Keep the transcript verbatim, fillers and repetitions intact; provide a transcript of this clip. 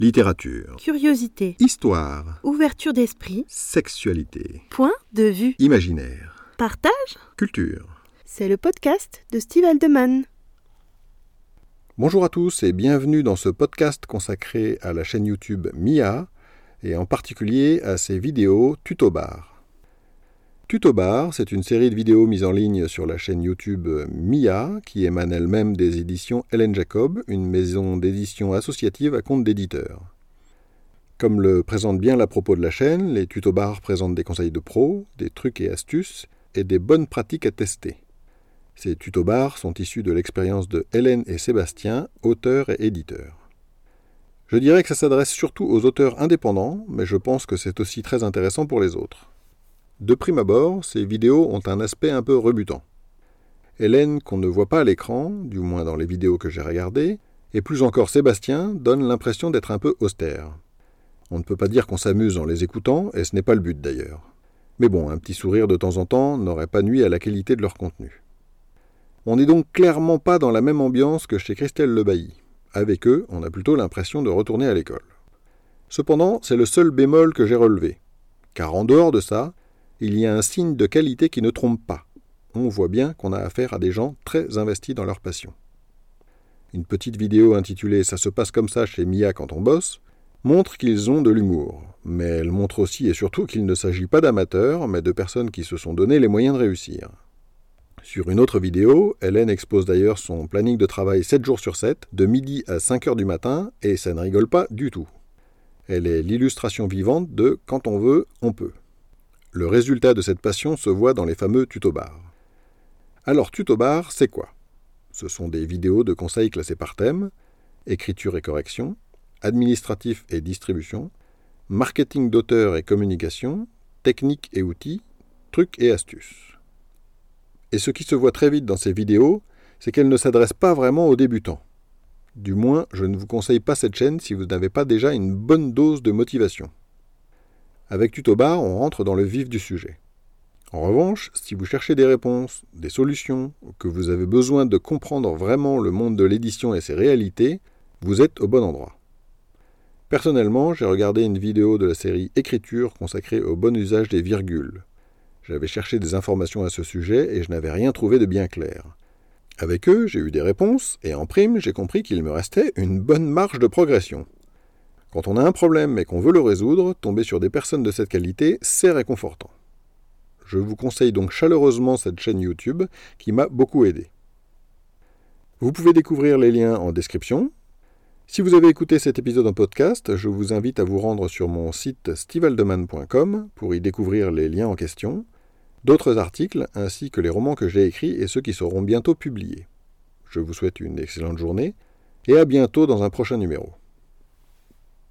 Littérature. Curiosité. Histoire. Ouverture d'esprit. Sexualité. Point de vue. Imaginaire. Partage. Culture. C'est le podcast de Steve Aldeman. Bonjour à tous et bienvenue dans ce podcast consacré à la chaîne YouTube Mia et en particulier à ses vidéos Tutobar. Tutobar, c'est une série de vidéos mises en ligne sur la chaîne YouTube Mia qui émane elle-même des éditions Hélène Jacob, une maison d'édition associative à compte d'éditeur. Comme le présente bien l'à propos de la chaîne, les Tutobars présentent des conseils de pros, des trucs et astuces et des bonnes pratiques à tester. Ces Tutobars sont issus de l'expérience de Hélène et Sébastien, auteurs et éditeurs. Je dirais que ça s'adresse surtout aux auteurs indépendants, mais je pense que c'est aussi très intéressant pour les autres. De prime abord, ces vidéos ont un aspect un peu rebutant. Hélène, qu'on ne voit pas à l'écran, du moins dans les vidéos que j'ai regardées, et plus encore Sébastien, donnent l'impression d'être un peu austères. On ne peut pas dire qu'on s'amuse en les écoutant, et ce n'est pas le but d'ailleurs. Mais bon, un petit sourire de temps en temps n'aurait pas nui à la qualité de leur contenu. On n'est donc clairement pas dans la même ambiance que chez Christelle Lebailly. Avec eux, on a plutôt l'impression de retourner à l'école. Cependant, c'est le seul bémol que j'ai relevé. Car en dehors de ça, il y a un signe de qualité qui ne trompe pas. On voit bien qu'on a affaire à des gens très investis dans leur passion. Une petite vidéo intitulée « Ça se passe comme ça chez Mia quand on bosse » montre qu'ils ont de l'humour, mais elle montre aussi et surtout qu'il ne s'agit pas d'amateurs, mais de personnes qui se sont donné les moyens de réussir. Sur une autre vidéo, Hélène expose d'ailleurs son planning de travail sept jours sur sept, de midi à cinq heures du matin, et ça ne rigole pas du tout. Elle est l'illustration vivante de « quand on veut, on peut ». Le résultat de cette passion se voit dans les fameux Tutobars. Alors, Tutobar, c'est quoi ? Ce sont des vidéos de conseils classés par thème, écriture et correction, administratif et distribution, marketing d'auteur et communication, techniques et outils, trucs et astuces. Et ce qui se voit très vite dans ces vidéos, c'est qu'elles ne s'adressent pas vraiment aux débutants. Du moins, je ne vous conseille pas cette chaîne si vous n'avez pas déjà une bonne dose de motivation. Avec Tutobar, on rentre dans le vif du sujet. En revanche, si vous cherchez des réponses, des solutions, ou que vous avez besoin de comprendre vraiment le monde de l'édition et ses réalités, vous êtes au bon endroit. Personnellement, j'ai regardé une vidéo de la série Écriture consacrée au bon usage des virgules. J'avais cherché des informations à ce sujet et je n'avais rien trouvé de bien clair. Avec eux, j'ai eu des réponses et en prime, j'ai compris qu'il me restait une bonne marge de progression. Quand on a un problème et qu'on veut le résoudre, tomber sur des personnes de cette qualité, c'est réconfortant. Je vous conseille donc chaleureusement cette chaîne YouTube qui m'a beaucoup aidé. Vous pouvez découvrir les liens en description. Si vous avez écouté cet épisode en podcast, je vous invite à vous rendre sur mon site steve aldeman point com pour y découvrir les liens en question, d'autres articles ainsi que les romans que j'ai écrits et ceux qui seront bientôt publiés. Je vous souhaite une excellente journée et à bientôt dans un prochain numéro.